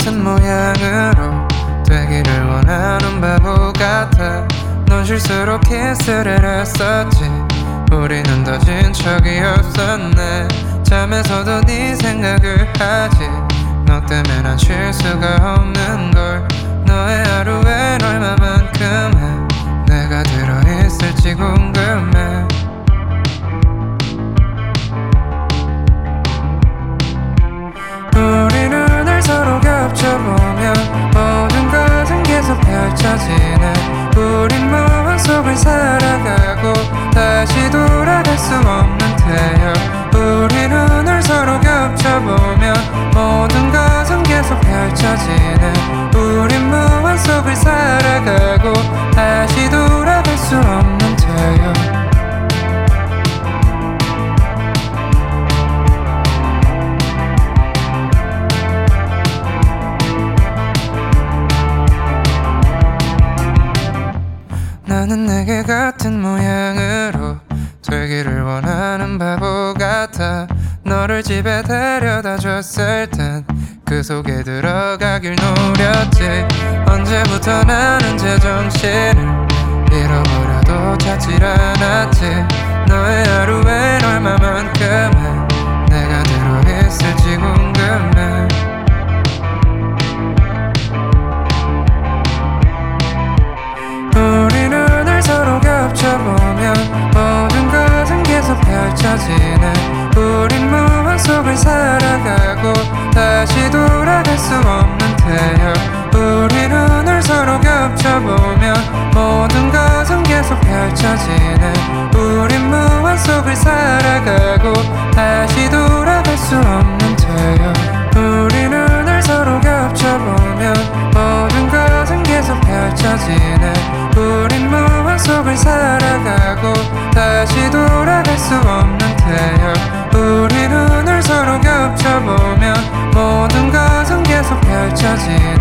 같은 모양으로 되기를 원하는 바보 같아. 넌 실수로 키스를 했었지. 우리는 더진 적이 없었네. 잠에서도 네 생각을 하지. 너 때문에 난 쉴 수가 없는걸. 너의 하루엔 얼마만큼의 내가 들어있을지 궁금해. 우리 눈을 서로 겹쳐보면 모든 것은 계속 펼쳐지네. 우린 몽환 속을 살아가고 다시 돌아갈 수 없는 태양. 우리 눈을 서로 겹쳐보면 모든 것은 계속 펼쳐지네. 우린 몽환 속을 살아가고 다시 돌아갈 수 없는 태양. 나는 내게 같은 모양으로 되기를 원하는 바보 같아. 너를 집에 데려다 줬을 땐 그 속에 들어가길 노렸지. 언제부터 나는 제정신을 잃어버려도 찾질 않았지. 너의 하루엔 얼마만큼의 내가 들어있을지 궁금해. 우리 눈을 서로 겹쳐보면 모든 것은 계속 펼쳐지네. 우린 몽환 속을 살아가고 다시 돌아갈 수 없는 태양. 우리 눈을 서로 겹쳐보면 모든 것은 계속 펼쳐지네. 우린 몽환 속을 살아가고 다시 돌아갈 수 없는 태양. 우리 눈을 서로 겹쳐보면 모든 것은 계속 펼쳐지네. 우린 몽환 속을 살아가고 다시 돌아갈 수 없는 태양. 우리 눈을 서로 겹쳐보면 모든 것은 계속 펼쳐지네.